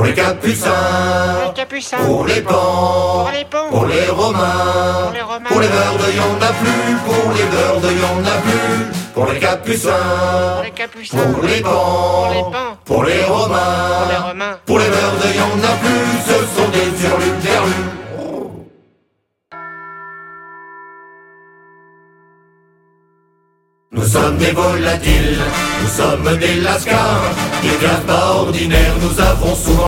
les Capucins, pour les Pans, pour les Romains, pour les Beurs y en a plus, pour les Beurs y en a plus, pour les Capucins, pour les Pans, pour les Romains, pour les Beurs y en a plus, ce sont des hurlules derlus. Nous sommes des volatiles, nous sommes des lascars, des classes pas ordinaires, nous avons souvent